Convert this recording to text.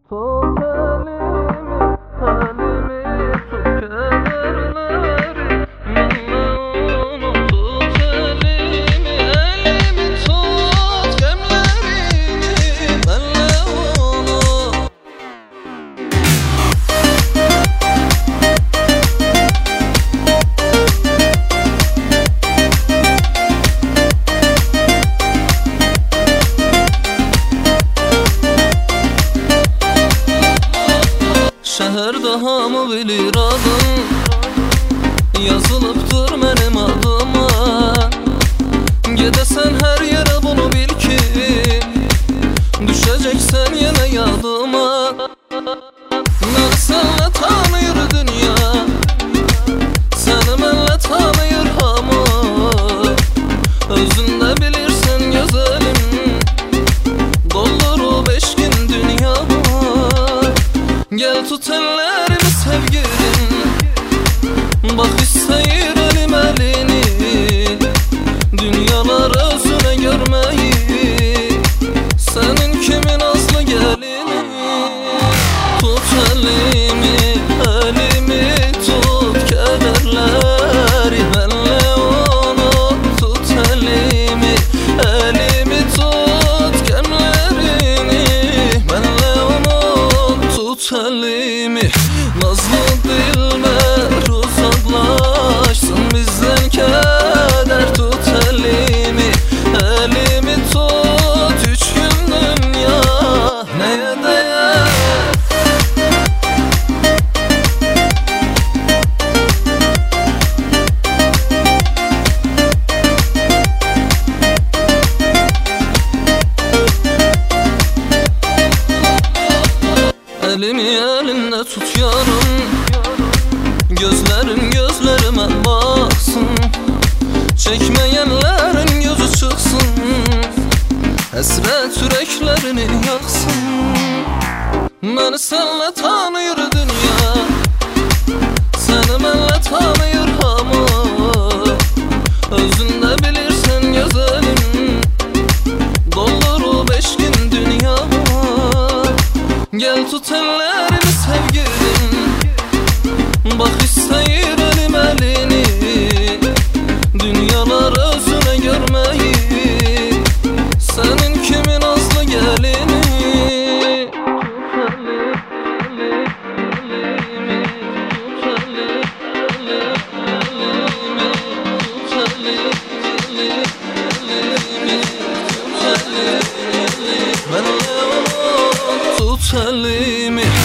Tut elimi, elimi tut kederleri Minna tut elimi, elimi tut gemlerini Benle onu Şəhərdə hamı bilir adım Yazılıbdır mənim adıma Gedəsən hər yerə bunu bil ki Düşəcəksən yenə yadıma Məni sənlə tanıyır dünya Səni mənlə tanıyır hamı Özündə bilirsən gözəlim Doldurub eşqin dünyamı Gel tut ellerimi sevgilim Bak isteyir elim elini Dünyalar özüne görmeyi Senin kimin azlı gelini Tut elimi, elimi tut kederleri Benle onu tut elimi, elimi tut gemlerini Benle onu tut elimi Nazlı dilber uzaklaşsın bizden keder Tut elimi, elimi tut 3 gün dünya neye değer Elimi elinde tut yarım Gözlerin gözlerime baksın Çekmeyenlerin gözü çıksın Hasret yüreklerini yaksın Beni senle tanıyır dünya Seni benle tanıyır hamı Özünde bilirsen güzelim Doldurup eşkin dünyamı Gel tut ellerimi sevgilim Bak isteyir elim elini Dünyalar özüne görmeyi Senin kimin azlı gelini Tut elimi, elimi Tut elimi, elimi Tut elimi, elimi Tut elimi, benle onu tut elimi